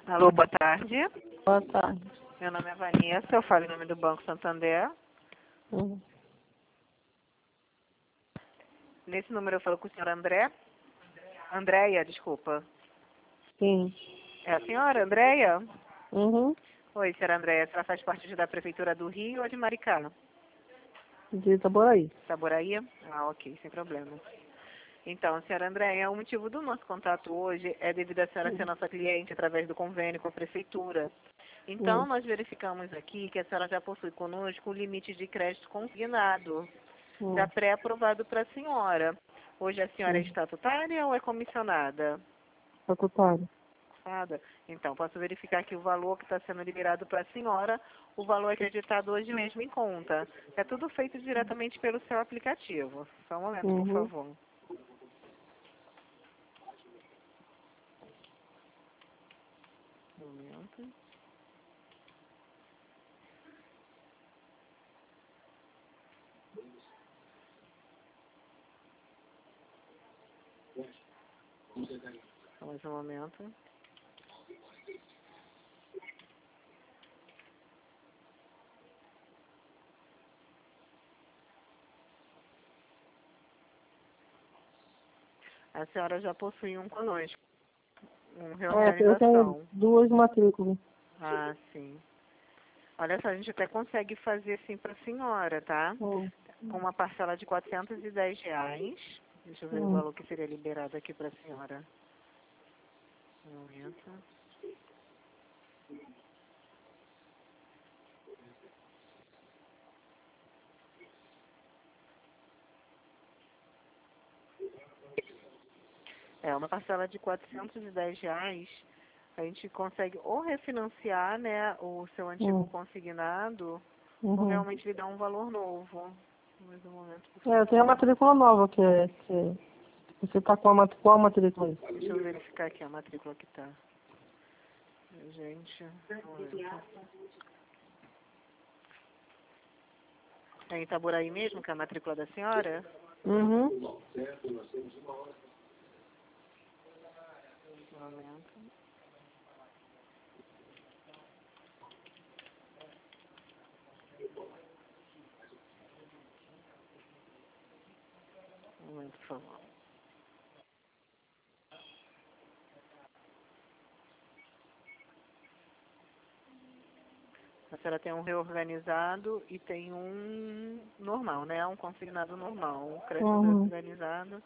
Alô, boa tarde. Boa tarde. Meu nome é Vanessa, eu falo em nome do Banco Santander. Uhum. Nesse número eu falo com o senhor André. Andréia, desculpa. Sim. É a senhora Andréia? Uhum. Oi, senhora Andréia, a senhora faz parte da Prefeitura do Rio ou de Maricá? De Itaboraí. Itaboraí? Ah, ok, sem problema. Então, senhora Andréia, o motivo do nosso contato hoje é devido a senhora ser nossa cliente através do convênio com a Prefeitura. Então, nós verificamos aqui que a senhora já possui conosco o limite de crédito consignado, já pré-aprovado para a senhora. Hoje a senhora é estatutária ou é comissionada? Facultário. Nada. Então, posso verificar que o valor que está sendo liberado para a senhora, o valor é acreditado hoje mesmo em conta. É tudo feito diretamente pelo seu aplicativo. Só um momento, por Uhum. favor. Um momento. Só mais um momento. A senhora já possui um conosco, uma Eu tenho reorganização. 2 matrículas. Ah, sim. Olha só, a gente até consegue fazer assim para a senhora, tá? Com uma parcela de R$ 410. Deixa eu ver o valor que seria liberado aqui para a senhora. Um momento. É, uma parcela de R$ 410, a gente consegue ou refinanciar, né, o seu antigo consignado, ou realmente lhe dar um valor novo. Mais um momento, por favor. Eu tenho a matrícula nova, que você está com qual matrícula aí? Deixa eu verificar aqui a matrícula que tá. Gente, um momento. É em Itaboraí mesmo, que é a matrícula da senhora? Uhum. Um momento. Um momento, por favor. A senhora tem um reorganizado e tem um normal, né? Um consignado normal. Um crédito reorganizado.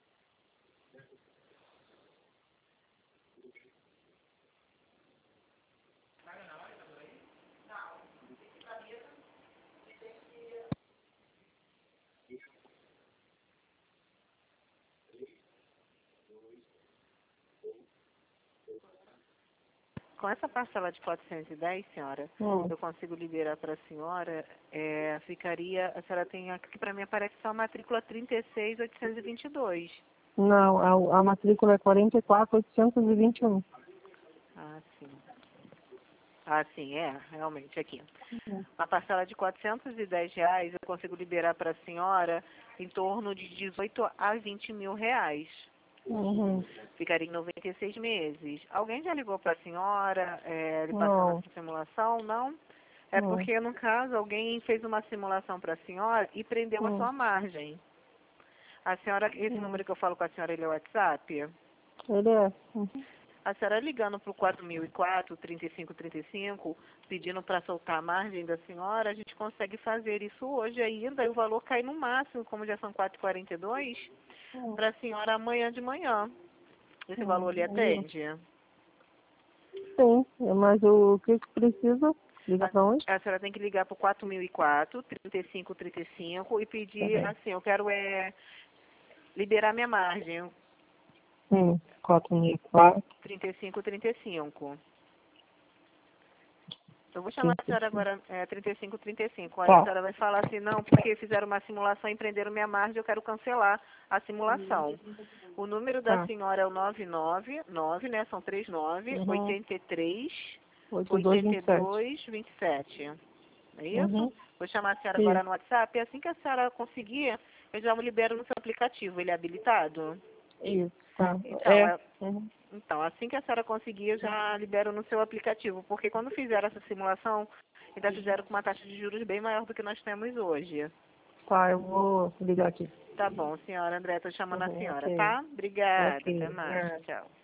Com essa parcela de 410, senhora, eu consigo liberar para a senhora, ficaria, a senhora tem aqui para mim aparece só a matrícula 36.822. Não, a matrícula é 44.821. Ah, sim. Ah, sim, realmente, aqui. Uma parcela de R$ 410 eu consigo liberar para a senhora em torno de 18 a 20 mil reais. Ficaria em 96 meses. Alguém já ligou para a senhora, lhe passando essa simulação? Não? É porque, no caso, alguém fez uma simulação para a senhora e prendeu a sua margem. A senhora, esse número que eu falo com a senhora, ele é o WhatsApp? Ele é. A senhora ligando para o 4004, 3535, pedindo para soltar a margem da senhora, a gente consegue fazer isso hoje ainda e o valor cai no máximo, como já são 4,42, para a senhora amanhã de manhã. Esse valor lhe atende? Sim, mas o que precisa? Liga para onde? A senhora tem que ligar para o 4004, 3535 e pedir assim, eu quero liberar minha margem, 4.004. 3535. Eu vou chamar a senhora agora, 3535. Olha, Tá. a senhora vai falar assim, não, porque fizeram uma simulação e prenderam minha margem, eu quero cancelar a simulação. O número da senhora é o 999, né, são 39, 83, 82, 27. É isso? Vou chamar a senhora agora no WhatsApp, e assim que a senhora conseguir, eu já me libero no seu aplicativo. Ele é habilitado? Isso, tá. Então, Uhum. então, assim que a senhora conseguir, eu já libero no seu aplicativo, porque quando fizeram essa simulação, ainda fizeram com uma taxa de juros bem maior do que nós temos hoje. Tá, eu vou ligar aqui. Tá bom, senhora André, tô chamando a Uhum, senhora, ok. tá? Obrigada, até Ok. mais, tchau.